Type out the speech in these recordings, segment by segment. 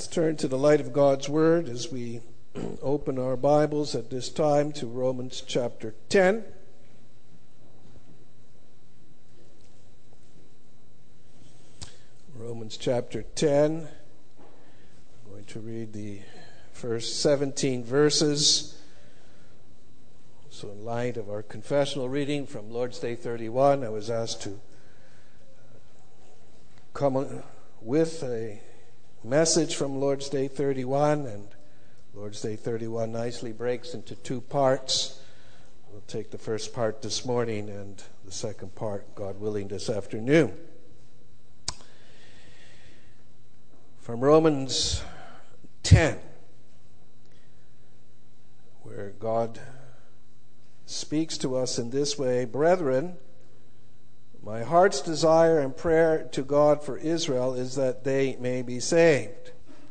Let's turn to the light of God's Word as we open our Bibles at this time to Romans chapter 10. Romans chapter 10. I'm going to read the first 17 verses. So in light of our confessional reading from Lord's Day 31, I was asked to come with a message from Lord's Day 31, and Lord's Day 31 nicely breaks into two parts. We'll take the first part this morning and the second part, God willing, this afternoon. From Romans 10, where God speaks to us in this way, "Brethren, my heart's desire and prayer to God for Israel is that they may be saved.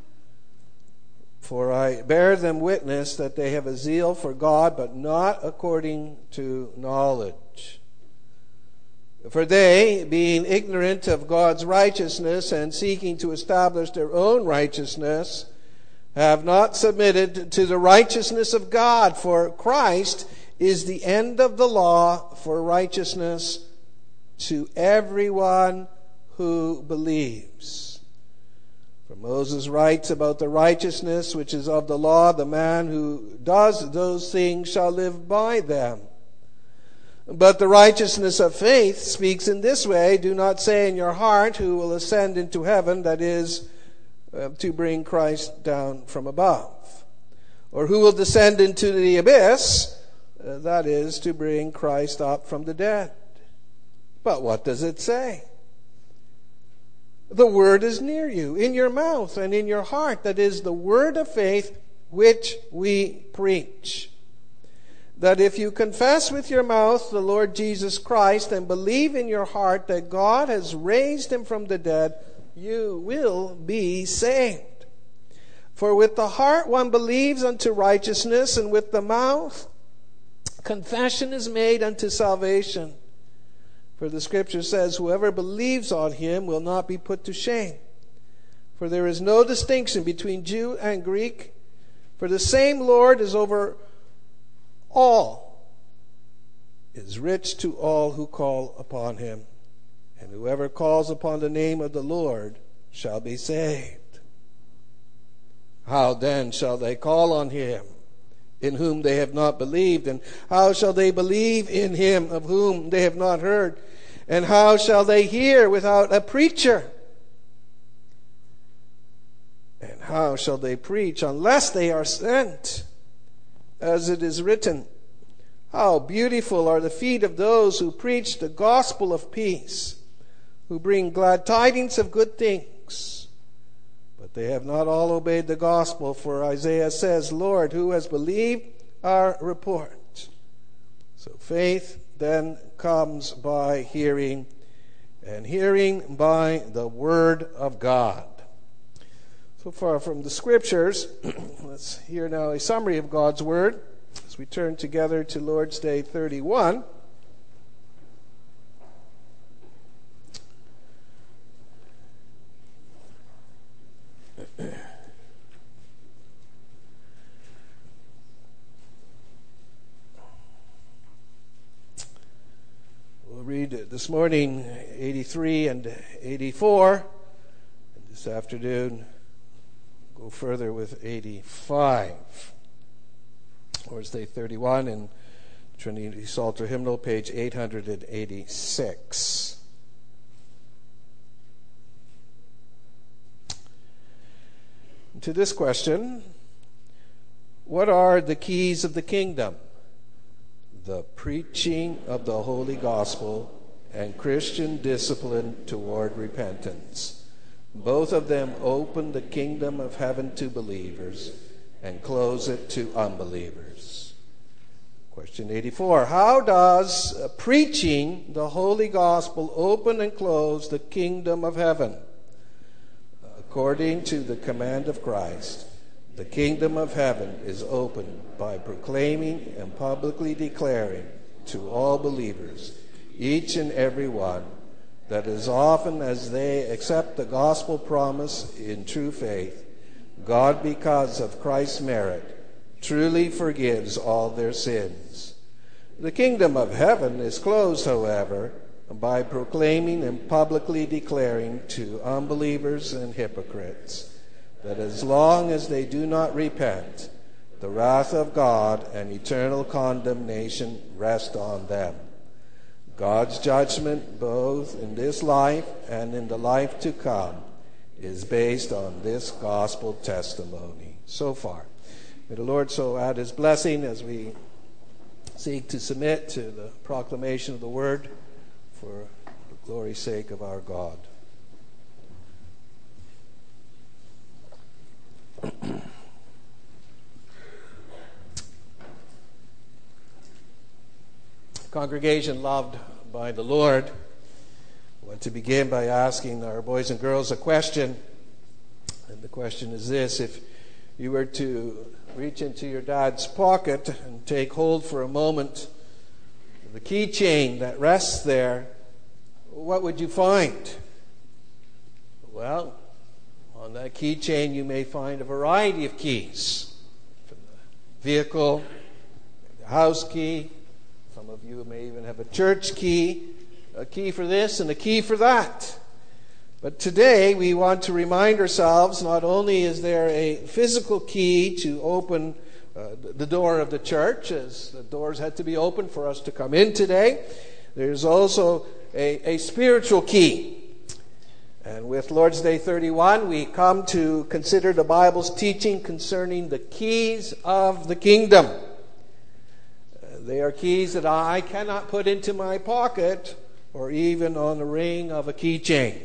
For I bear them witness that they have a zeal for God, but not according to knowledge. For they, being ignorant of God's righteousness and seeking to establish their own righteousness, have not submitted to the righteousness of God. For Christ is the end of the law for righteousness to everyone who believes. For Moses writes about the righteousness which is of the law, the man who does those things shall live by them. But the righteousness of faith speaks in this way, do not say in your heart, who will ascend into heaven, that is, to bring Christ down from above. Or who will descend into the abyss, that is, to bring Christ up from the dead. But what does it say? The word is near you, in your mouth and in your heart. That is the word of faith which we preach. That if you confess with your mouth the Lord Jesus Christ and believe in your heart that God has raised him from the dead, you will be saved. For with the heart one believes unto righteousness, and with the mouth confession is made unto salvation. For the scripture says, whoever believes on him will not be put to shame. For there is no distinction between Jew and Greek, for the same Lord is over all, is rich to all who call upon him. And whoever calls upon the name of the Lord shall be saved. How then shall they call on him in whom they have not believed? And how shall they believe in him of whom they have not heard? And how shall they hear without a preacher? And how shall they preach unless they are sent? As it is written, how beautiful are the feet of those who preach the gospel of peace, who bring glad tidings of good things. But they have not all obeyed the gospel, for Isaiah says, Lord, who has believed our report? So faith then comes by hearing, and hearing by the word of God. So far from the scriptures, let's hear now a summary of God's word as we turn together to Lord's Day 31. Read this morning 83 and 84, and this afternoon go further with 85. Lord's Day 31 in Trinity Psalter Hymnal, page 886. To this question, what are the keys of the kingdom? The preaching of the Holy Gospel and Christian discipline toward repentance. Both of them open the kingdom of heaven to believers and close it to unbelievers. Question 84. How does preaching the Holy Gospel open and close the kingdom of heaven? According to the command of Christ, the kingdom of heaven is opened by proclaiming and publicly declaring to all believers, each and every one, that as often as they accept the gospel promise in true faith, God, because of Christ's merit, truly forgives all their sins. The kingdom of heaven is closed, however, by proclaiming and publicly declaring to unbelievers and hypocrites that as long as they do not repent, the wrath of God and eternal condemnation rest on them. God's judgment, both in this life and in the life to come, is based on this gospel testimony. So far. May the Lord so add his blessing as we seek to submit to the proclamation of the word for the glory's sake of our God. Congregation loved by the Lord, I want to begin by asking our boys and girls a question. And the question is this: if you were to reach into your dad's pocket and take hold for a moment of the keychain that rests there, what would you find? Well, on that keychain you may find a variety of keys. From the vehicle, the house key. Some of you may even have a church key, a key for this and a key for that. But today we want to remind ourselves, not only is there a physical key to open the door of the church, as the doors had to be opened for us to come in today, there's also a spiritual key. And with Lord's Day 31, we come to consider the Bible's teaching concerning the keys of the kingdom. They are keys that I cannot put into my pocket or even on the ring of a keychain.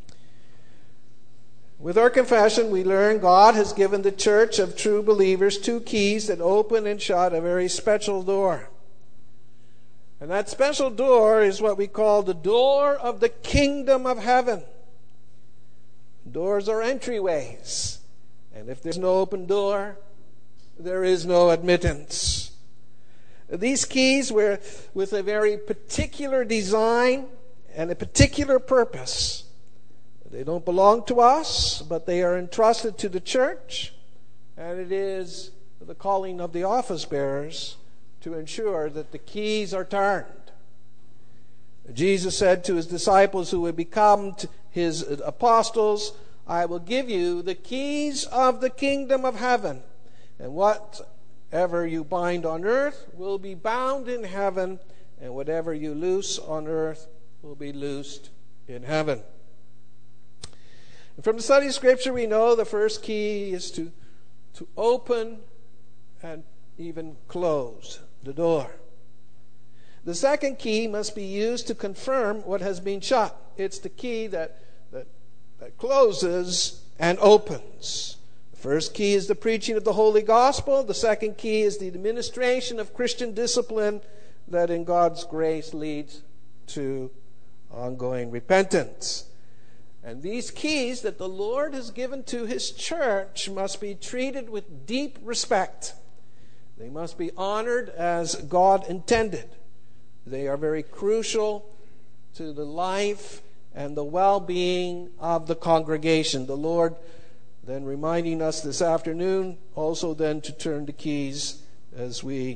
With our confession, we learn God has given the church of true believers two keys that open and shut a very special door. And that special door is what we call the door of the kingdom of heaven. Doors are entryways. And if there's no open door, there is no admittance. These keys were with a very particular design and a particular purpose. They don't belong to us, but they are entrusted to the church, and it is the calling of the office bearers to ensure that the keys are turned. Jesus said to his disciples who would become his apostles, I will give you the keys of the kingdom of heaven, and whatever you bind on earth will be bound in heaven, and whatever you loose on earth will be loosed in heaven. And from the study of Scripture, we know the first key is to open and even close the door. The second key must be used to confirm what has been shut. It's the key that closes and opens. The first key is the preaching of the Holy Gospel. The second key is the administration of Christian discipline that in God's grace leads to ongoing repentance. And these keys that the Lord has given to His church must be treated with deep respect. They must be honored as God intended. They are very crucial to the life and the well-being of the congregation. The Lord then reminding us this afternoon also then to turn the keys as we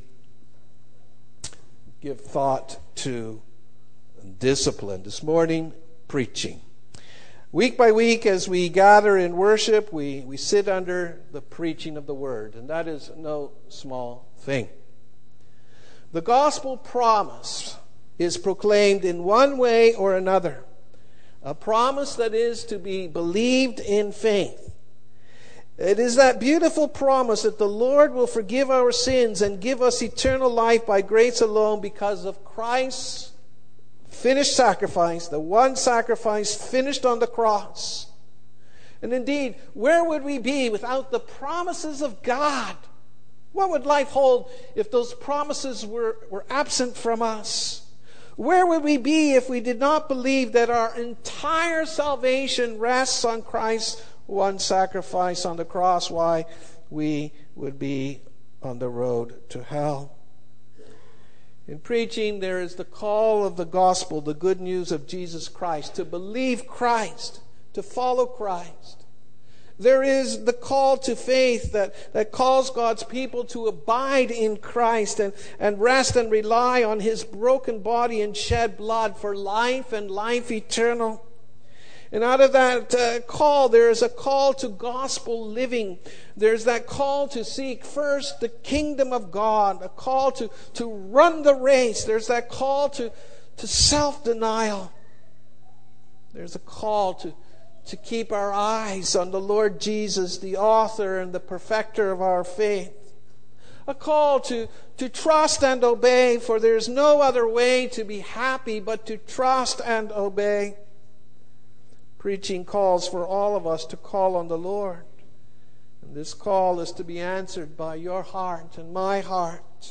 give thought to discipline. This morning, preaching. Week by week, as we gather in worship, we sit under the preaching of the Word, and that is no small thing. The gospel promise is proclaimed in one way or another, a promise that is to be believed in faith. It is that beautiful promise that the Lord will forgive our sins and give us eternal life by grace alone because of Christ's finished sacrifice, the one sacrifice finished on the cross. And indeed, where would we be without the promises of God? What would life hold if those promises were absent from us? Where would we be if we did not believe that our entire salvation rests on Christ's one sacrifice on the cross? Why, we would be on the road to hell. In preaching, there is the call of the gospel, the good news of Jesus Christ, to believe Christ, to follow Christ. There is the call to faith that calls God's people to abide in Christ and rest and rely on His broken body and shed blood for life and life eternal. And out of that call, there is a call to gospel living. There's that call to seek first the kingdom of God, a call to run the race. There's that call to self-denial. There's a call to keep our eyes on the Lord Jesus, the author and the perfecter of our faith. A call to trust and obey, for there's no other way to be happy but to trust and obey. Preaching calls for all of us to call on the Lord. And this call is to be answered by your heart and my heart.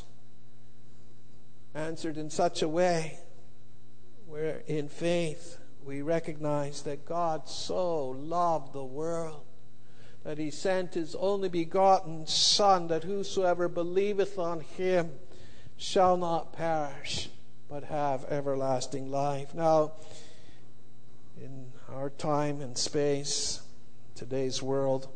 Answered in such a way where in faith we recognize that God so loved the world that He sent His only begotten Son, that whosoever believeth on Him shall not perish but have everlasting life. Now, in our time and space, today's world,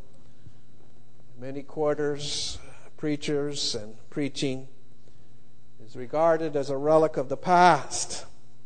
many quarters, preachers and preaching is regarded as a relic of the past.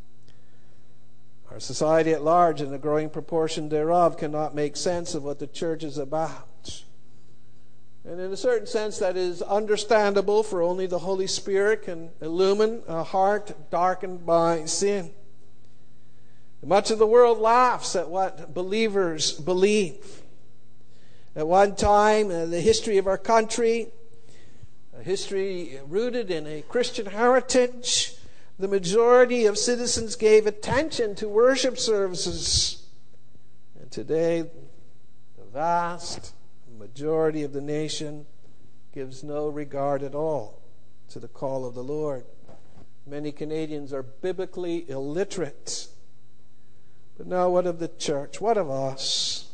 Our society at large, and a growing proportion thereof, cannot make sense of what the church is about. And in a certain sense, that is understandable, for only the Holy Spirit can illumine a heart darkened by sin. Much of the world laughs at what believers believe. At one time, the history of our country, a history rooted in a Christian heritage, the majority of citizens gave attention to worship services. And today, the vast majority of the nation gives no regard at all to the call of the Lord. Many Canadians are biblically illiterate. But now, what of the church? What of us?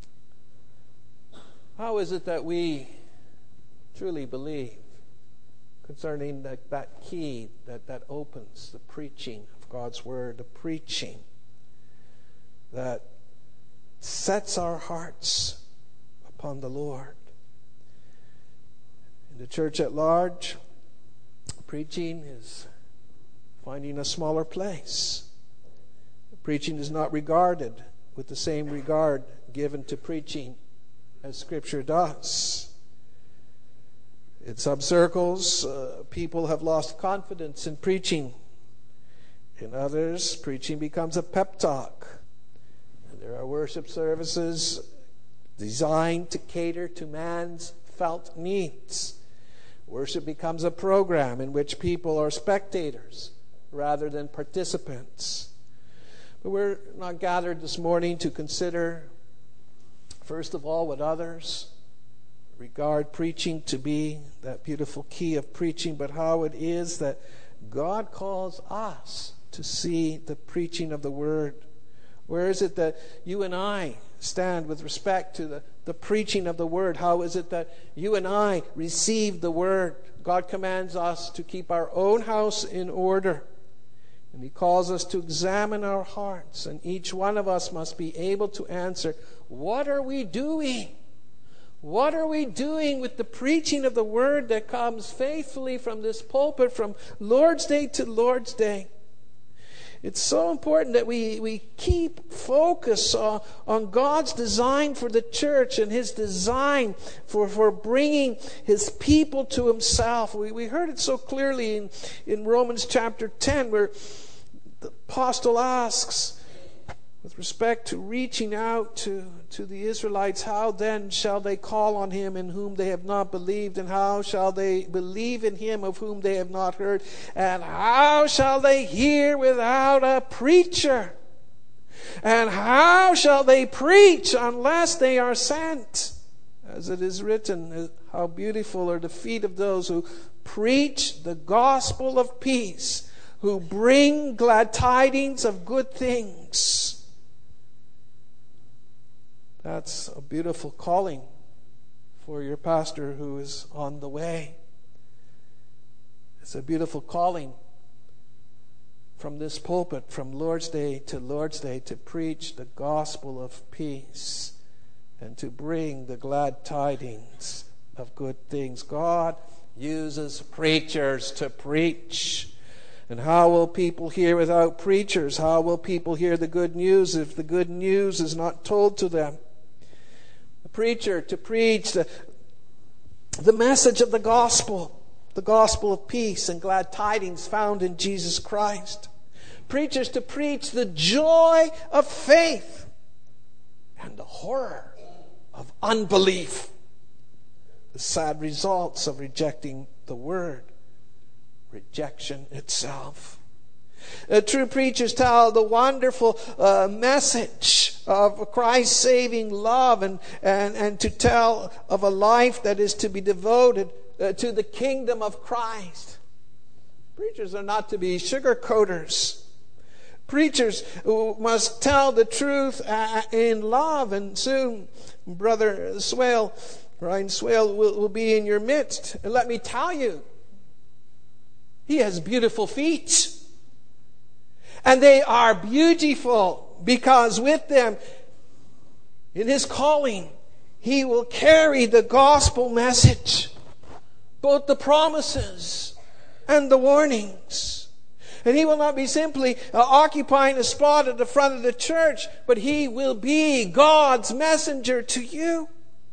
How is it that we truly believe concerning that key that opens the preaching of God's Word, the preaching that sets our hearts upon the Lord? In the church at large, preaching is finding a smaller place. Preaching is not regarded with the same regard given to preaching as Scripture does. In some circles, people have lost confidence in preaching. In others, preaching becomes a pep talk. And there are worship services designed to cater to man's felt needs. Worship becomes a program in which people are spectators rather than participants. But we're not gathered this morning to consider, first of all, what others regard preaching to be, that beautiful key of preaching, but how it is that God calls us to see the preaching of the Word. Where is it that you and I stand with respect to the preaching of the Word? How is it that you and I receive the Word? God commands us to keep our own house in order. And He calls us to examine our hearts. And each one of us must be able to answer, what are we doing? What are we doing with the preaching of the Word that comes faithfully from this pulpit from Lord's Day to Lord's Day? It's so important that we keep focus on God's design for the church and His design for bringing His people to Himself. We heard it so clearly in Romans chapter 10, where the apostle asks, with respect to reaching out to the Israelites, how then shall they call on Him in whom they have not believed? And how shall they believe in Him of whom they have not heard? And how shall they hear without a preacher? And how shall they preach unless they are sent? As it is written, how beautiful are the feet of those who preach the gospel of peace, who bring glad tidings of good things. That's a beautiful calling for your pastor who is on the way. It's a beautiful calling from this pulpit, from Lord's Day to Lord's Day, to preach the gospel of peace and to bring the glad tidings of good things. God uses preachers to preach. And how will people hear without preachers? How will people hear the good news if the good news is not told to them? A preacher to preach the message of the gospel of peace and glad tidings found in Jesus Christ. Preachers to preach the joy of faith and the horror of unbelief. The sad results of rejecting the word. Rejection itself. True preachers tell the wonderful message of Christ's saving love and to tell of a life that is to be devoted to the kingdom of Christ. Preachers are not to be sugarcoaters. Preachers must tell the truth in love, and soon Brother Ryan Swale will be in your midst. And let me tell you, he has beautiful feet. And they are beautiful because with them, in his calling, he will carry the gospel message, both the promises and the warnings. And he will not be simply occupying a spot at the front of the church, but he will be God's messenger to you.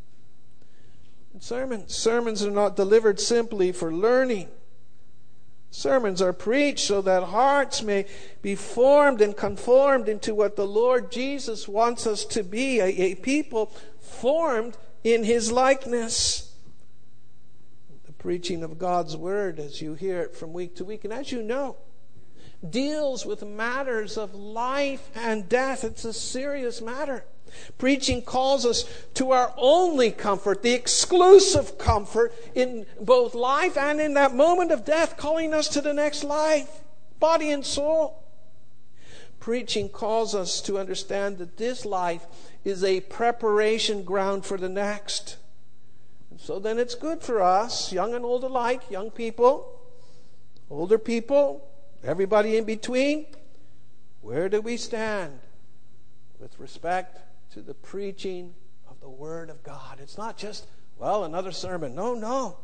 And sermons are not delivered simply for learning. Sermons are preached so that hearts may be formed and conformed into what the Lord Jesus wants us to be, a people formed in his likeness. The preaching of God's word, as you hear it from week to week, and as you know, deals with matters of life and death. It's a serious matter. Preaching calls us to our only comfort, the exclusive comfort in both life and in that moment of death, calling us to the next life, body and soul. Preaching calls us to understand that this life is a preparation ground for the next. And so then it's good for us, young and old alike, young people, older people, everybody in between. Where do we stand with respect to the preaching of the Word of God? It's not just, another sermon. No.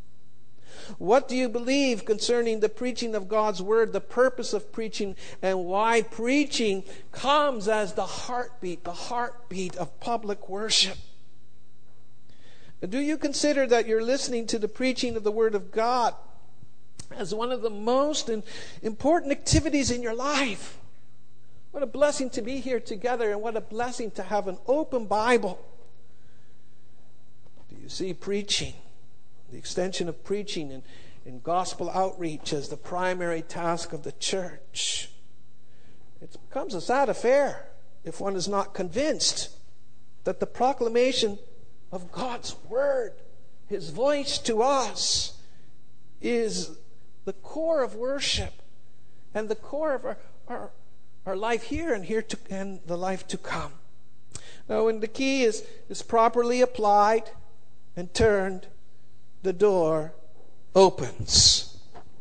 What do you believe concerning the preaching of God's Word, the purpose of preaching, and why preaching comes as the heartbeat of public worship? Do you consider that you're listening to the preaching of the Word of God as one of the most important activities in your life? What a blessing to be here together, and what a blessing to have an open Bible. Do you see preaching, the extension of preaching and gospel outreach as the primary task of the church? It becomes a sad affair if one is not convinced that the proclamation of God's word, his voice to us, is the core of worship and the core of our life here and the life to come. Now, when the key is properly applied and turned, the door opens.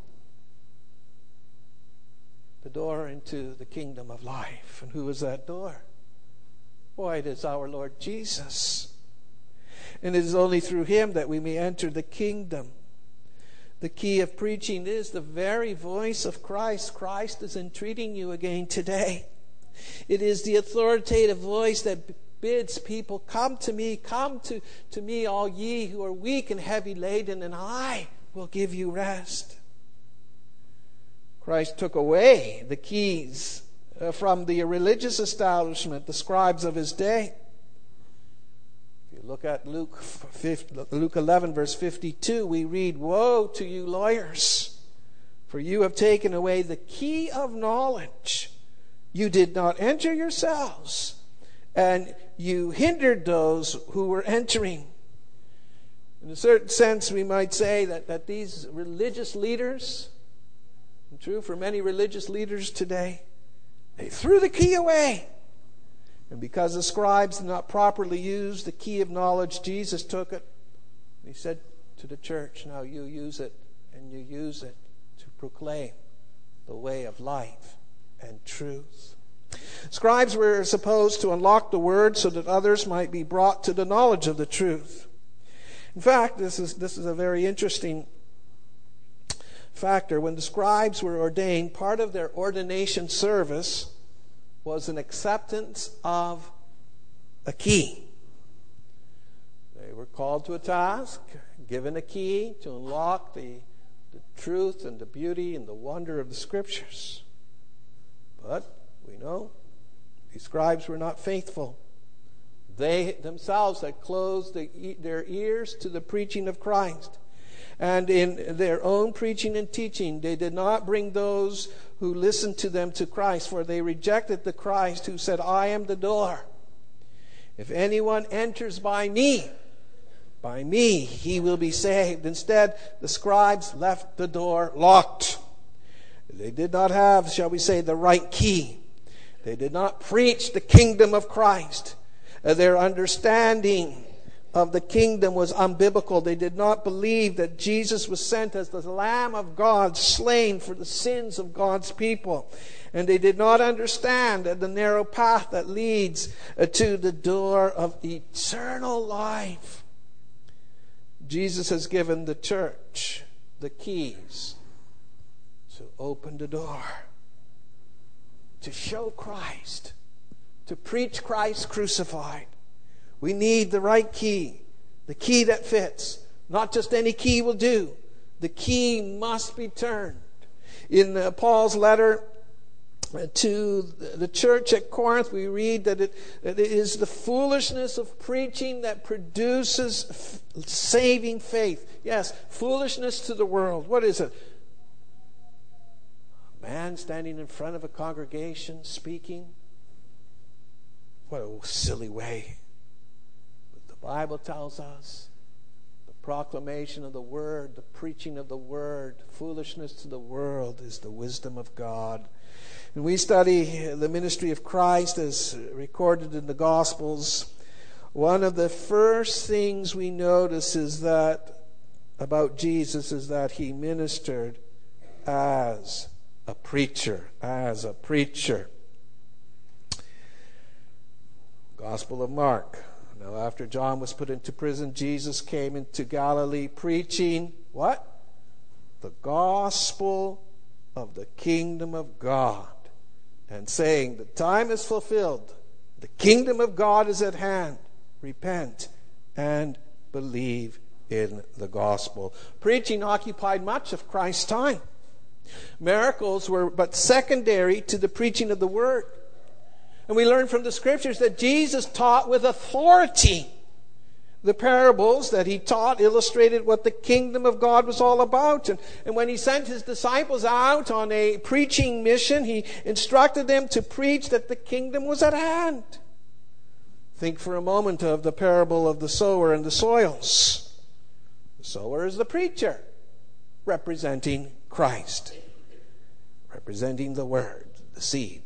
The door into the kingdom of life. And who is that door? Why, it is our Lord Jesus. And it is only through him that we may enter the kingdom. The key of preaching is the very voice of Christ. Christ is entreating you again today. It is the authoritative voice that bids people, come to me, all ye who are weak and heavy laden, and I will give you rest. Christ took away the keys from the religious establishment, the scribes of his day. Look at Luke 11, verse 52. We read, "Woe to you, lawyers, for you have taken away the key of knowledge. You did not enter yourselves, and you hindered those who were entering." In a certain sense, we might say that these religious leaders, and true for many religious leaders today, they threw the key away. And because the scribes did not properly use the key of knowledge, Jesus took it. He said to the church, now you use it, and you use it to proclaim the way of life and truth. Scribes were supposed to unlock the word so that others might be brought to the knowledge of the truth. In fact, this is a very interesting factor. When the scribes were ordained, part of their ordination service was an acceptance of a key. They were called to a task, given a key to unlock the truth and the beauty and the wonder of the Scriptures. But we know these scribes were not faithful. They themselves had closed their ears to the preaching of Christ. And in their own preaching and teaching, they did not bring those who listened to them to Christ, for they rejected the Christ who said, I am the door. If anyone enters by me, he will be saved. Instead, the scribes left the door locked. They did not have, shall we say, the right key. They did not preach the kingdom of Christ. Their understanding of the kingdom was unbiblical. They did not believe that Jesus was sent as the Lamb of God, slain for the sins of God's people. And they did not understand the narrow path that leads to the door of eternal life. Jesus has given the church the keys to open the door, to show Christ, to preach Christ crucified. We need the right key, the key that fits. Not just any key will do. The key must be turned. In Paul's letter to the church at Corinth, we read that it is the foolishness of preaching that produces saving faith. Yes, foolishness to the world. What is it? A man standing in front of a congregation speaking. What a silly way. But the Bible tells us the proclamation of the word, the preaching of the word, foolishness to the world is the wisdom of God. And we study the ministry of Christ as recorded in the Gospels. One of the first things we notice is that about Jesus is that he ministered as a preacher. Gospel of Mark. Now, after John was put into prison, Jesus came into Galilee preaching what? The gospel of the kingdom of God, and saying, the time is fulfilled. The kingdom of God is at hand. Repent and believe in the gospel. Preaching occupied much of Christ's time. Miracles were but secondary to the preaching of the word. And we learn from the Scriptures that Jesus taught with authority. The parables that he taught illustrated what the kingdom of God was all about. And when he sent his disciples out on a preaching mission, he instructed them to preach that the kingdom was at hand. Think for a moment of the parable of the sower and the soils. The sower is the preacher, representing Christ, representing the word, the seed.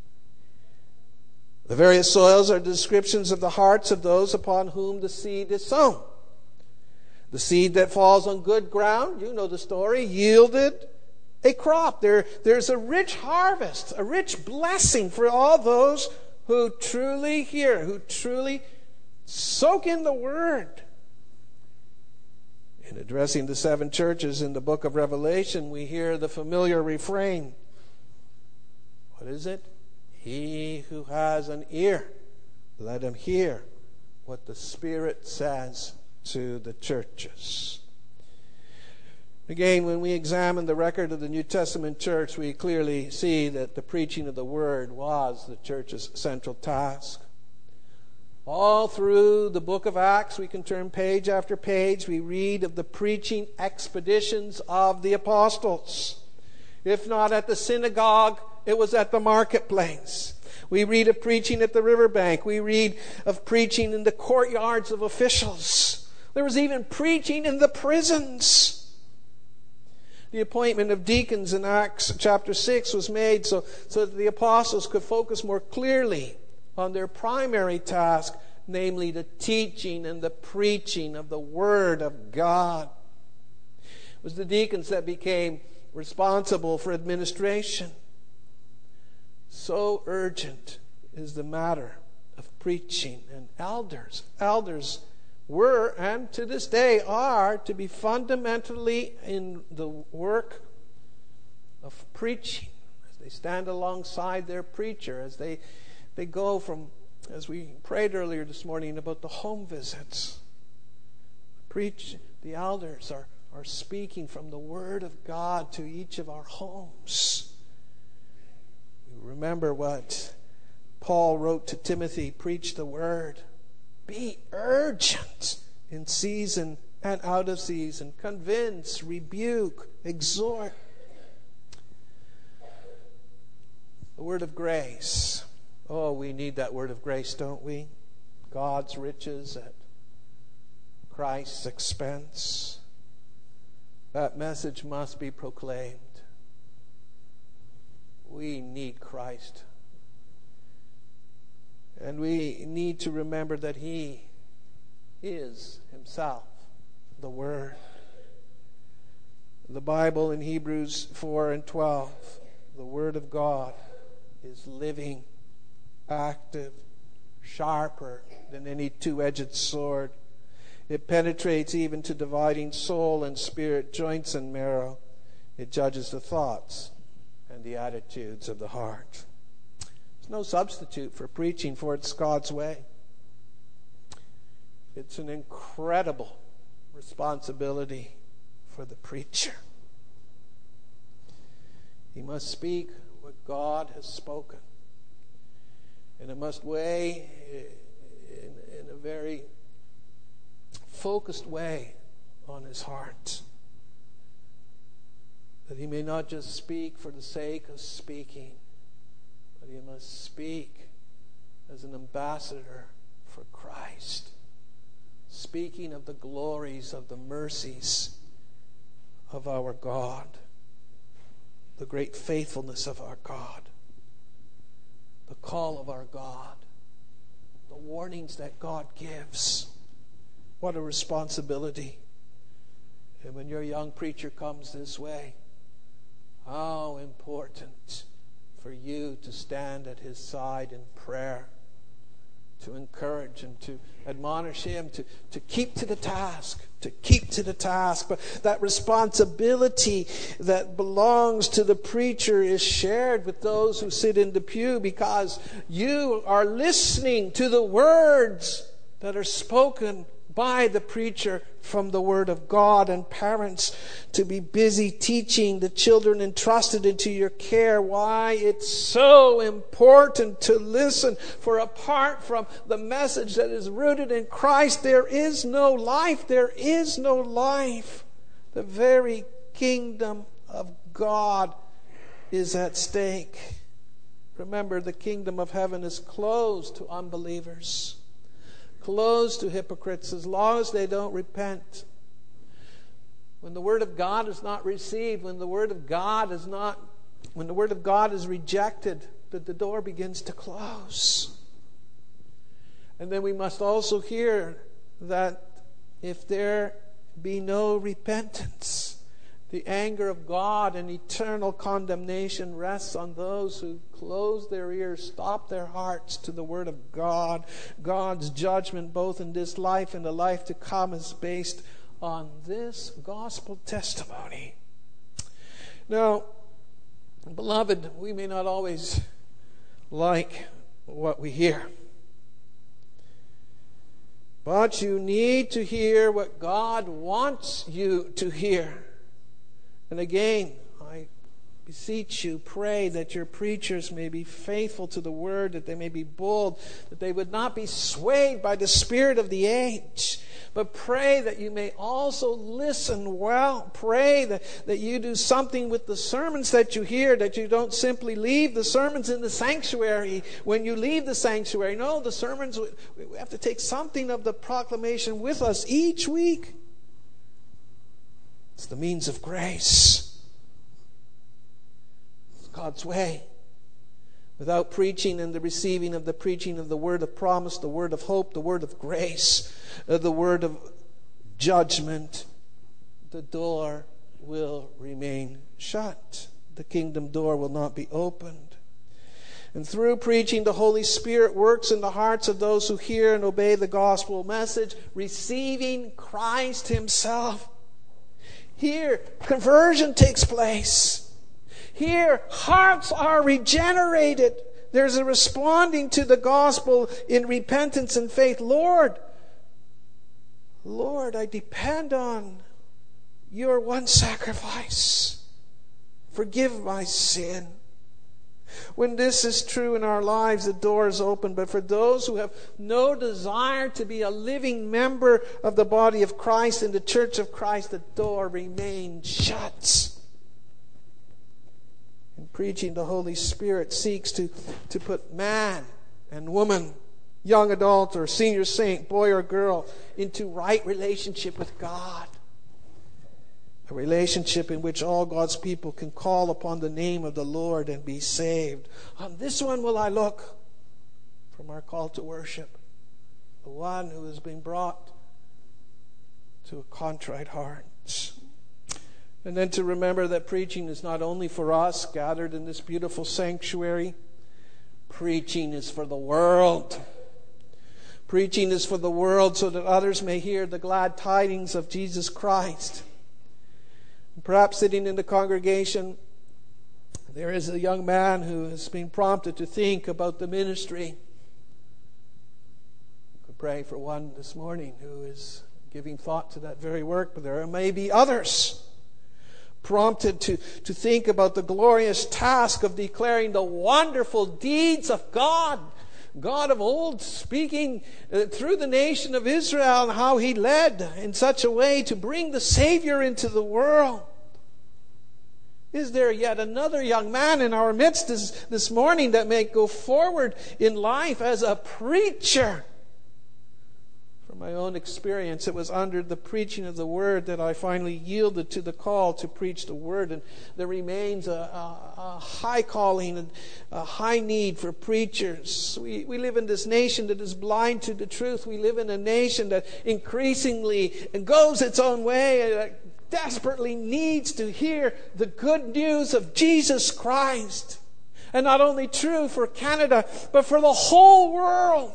The various soils are descriptions of the hearts of those upon whom the seed is sown. The seed that falls on good ground, you know the story, yielded a crop. There's a rich harvest, a rich blessing for all those who truly hear, who truly soak in the word. In addressing the 7 churches in the book of Revelation, we hear the familiar refrain. What is it? He who has an ear, let him hear what the Spirit says to the churches. Again, when we examine the record of the New Testament church, we clearly see that the preaching of the word was the church's central task. All through the book of Acts, we can turn page after page, we read of the preaching expeditions of the apostles. If not at the synagogue, it was at the marketplace. We read of preaching at the riverbank. We read of preaching in the courtyards of officials. There was even preaching in the prisons. The appointment of deacons in Acts chapter 6 was made so that the apostles could focus more clearly on their primary task, namely the teaching and the preaching of the Word of God. It was the deacons that became responsible for administration. So urgent is the matter of preaching, and elders were and to this day are to be fundamentally in the work of preaching, as they stand alongside their preacher, as they go from, as we prayed earlier this morning about the home visits. The elders are speaking from the Word of God to each of our homes. You remember what Paul wrote to Timothy, preach the Word. Be urgent in season and out of season. Convince, rebuke, exhort. The word of grace. Oh, we need that word of grace, don't we? God's riches at Christ's expense. That message must be proclaimed. We need Christ. And we need to remember that He is Himself the Word. The Bible in Hebrews 4:12, the Word of God is living, active, sharper than any two-edged sword. It penetrates even to dividing soul and spirit, joints and marrow. It judges the thoughts and the attitudes of the heart. There's no substitute for preaching, for it's God's way. It's an incredible responsibility for the preacher. He must speak what God has spoken. And it must weigh in a very focused way on his heart. That he may not just speak for the sake of speaking, but he must speak as an ambassador for Christ, speaking of the glories, of the mercies of our God, the great faithfulness of our God, the call of our God, the warnings that God gives. What a responsibility. And when your young preacher comes this way, how important for you to stand at his side in prayer, to encourage him, to admonish him, to keep to the task, But that responsibility that belongs to the preacher is shared with those who sit in the pew, because you are listening to the words that are spoken by the preacher from the Word of God. And parents, to be busy teaching the children entrusted into your care why it's so important to listen. For apart from the message that is rooted in Christ, there is no life. There is no life. The very kingdom of God is at stake. Remember, the kingdom of heaven is closed to unbelievers, closed to hypocrites, as long as they don't repent. When the Word of God is not received, when the Word of God is rejected, the door begins to close. And then we must also hear that if there be no repentance, the anger of God and eternal condemnation rests on those who close their ears, stop their hearts to the Word of God. God's judgment, both in this life and the life to come, is based on this gospel testimony. Now, beloved, we may not always like what we hear, but you need to hear what God wants you to hear. And again, I beseech you, pray that your preachers may be faithful to the Word, that they may be bold, that they would not be swayed by the spirit of the age. But pray that you may also listen well. Pray that you do something with the sermons that you hear, that you don't simply leave the sermons in the sanctuary when you leave the sanctuary. No, the sermons, we have to take something of the proclamation with us each week. It's the means of grace. It's God's way. Without preaching and the receiving of the preaching of the word of promise, the word of hope, the word of grace, the word of judgment, the door will remain shut. The kingdom door will not be opened. And through preaching, the Holy Spirit works in the hearts of those who hear and obey the gospel message, receiving Christ Himself. Here, conversion takes place. Here, hearts are regenerated. There's a responding to the gospel in repentance and faith. Lord, I depend on your one sacrifice. Forgive my sin. When this is true in our lives, the door is open. But for those who have no desire to be a living member of the body of Christ in the church of Christ, the door remains shut. In preaching, the Holy Spirit seeks to put man and woman, young adult or senior saint, boy or girl, into right relationship with God. A relationship in which all God's people can call upon the name of the Lord and be saved. On this one will I look from our call to worship. The one who has been brought to a contrite heart. And then to remember that preaching is not only for us gathered in this beautiful sanctuary. Preaching is for the world. Preaching is for the world so that others may hear the glad tidings of Jesus Christ. Perhaps sitting in the congregation, there is a young man who has been prompted to think about the ministry. We could pray for one this morning who is giving thought to that very work, but there may be others prompted to think about the glorious task of declaring the wonderful deeds of God. God of old, speaking through the nation of Israel and how He led in such a way to bring the Savior into the world. Is there yet another young man in our midst this morning that may go forward in life as a preacher? From my own experience, it was under the preaching of the Word that I finally yielded to the call to preach the Word. And there remains a high calling and a high need for preachers. We live in this nation that is blind to the truth. We live in a nation that increasingly goes its own way, desperately needs to hear the good news of Jesus Christ. And not only true for Canada, but for the whole world.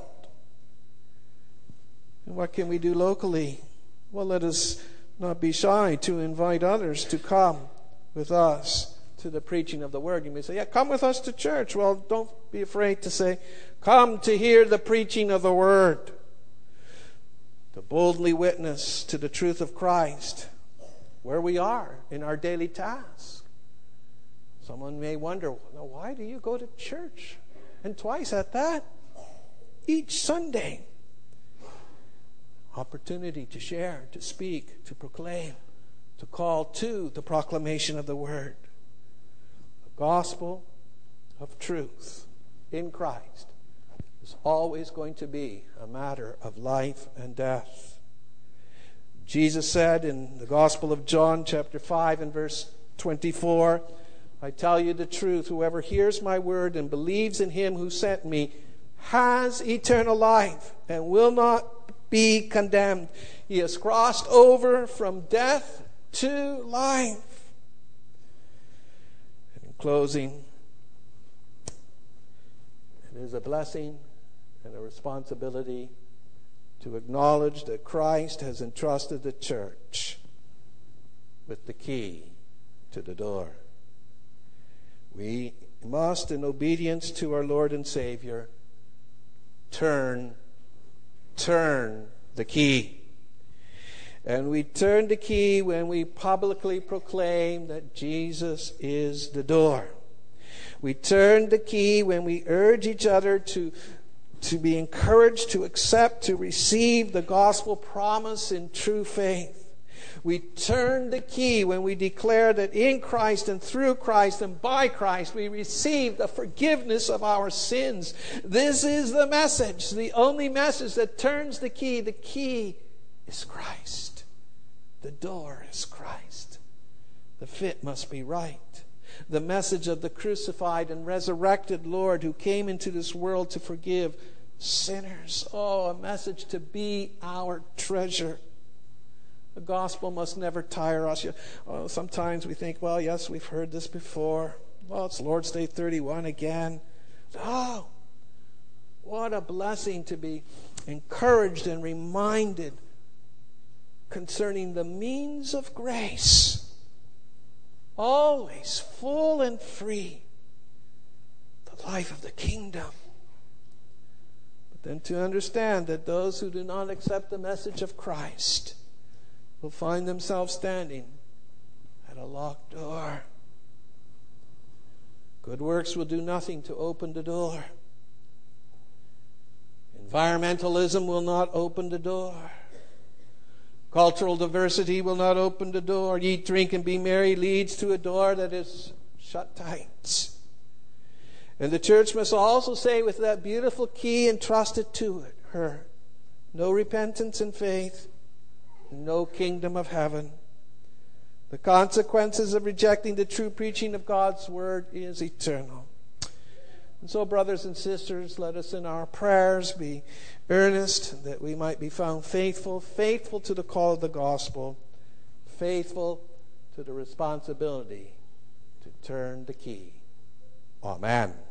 And what can we do locally? Well, let us not be shy to invite others to come with us to the preaching of the Word. You may say, come with us to church. Well, don't be afraid to say, come to hear the preaching of the Word. To boldly witness to the truth of Christ where we are in our daily task. Someone may wonder, why do you go to church? And twice at that, each Sunday. Opportunity to share, to speak, to proclaim, to call to the proclamation of the Word. The gospel of truth in Christ is always going to be a matter of life and death. Jesus said in the Gospel of John, chapter 5 and verse 24, I tell you the truth, whoever hears my word and believes in Him who sent me has eternal life and will not be condemned. He has crossed over from death to life. And in closing, it is a blessing and a responsibility to acknowledge that Christ has entrusted the church with the key to the door. We must, in obedience to our Lord and Savior, turn the key. And we turn the key when we publicly proclaim that Jesus is the door. We turn the key when we urge each other to be encouraged to accept, to receive the gospel promise in true faith. We turn the key when we declare that in Christ and through Christ and by Christ we receive the forgiveness of our sins. This is the message, the only message that turns the key. The key is Christ. The door is Christ. The fit must be right. The message of the crucified and resurrected Lord who came into this world to forgive sinners. Oh, a message to be our treasure. The gospel must never tire us. Sometimes we think, well, yes, we've heard this before. Well, it's Lord's Day 31 again. Oh, what a blessing to be encouraged and reminded concerning the means of grace, always full and free, the life of the kingdom. But then to understand that those who do not accept the message of Christ will find themselves standing at a locked door. Good works will do nothing to open the door. Environmentalism will not open the door. Cultural diversity will not open the door. Eat, drink, and be merry leads to a door that is shut tight. And the church must also say with that beautiful key entrusted to her, no repentance and faith, no kingdom of heaven. The consequences of rejecting the true preaching of God's word is eternal. And so, brothers and sisters, let us in our prayers be earnest that we might be found faithful to the call of the gospel, faithful to the responsibility to turn the key. Amen.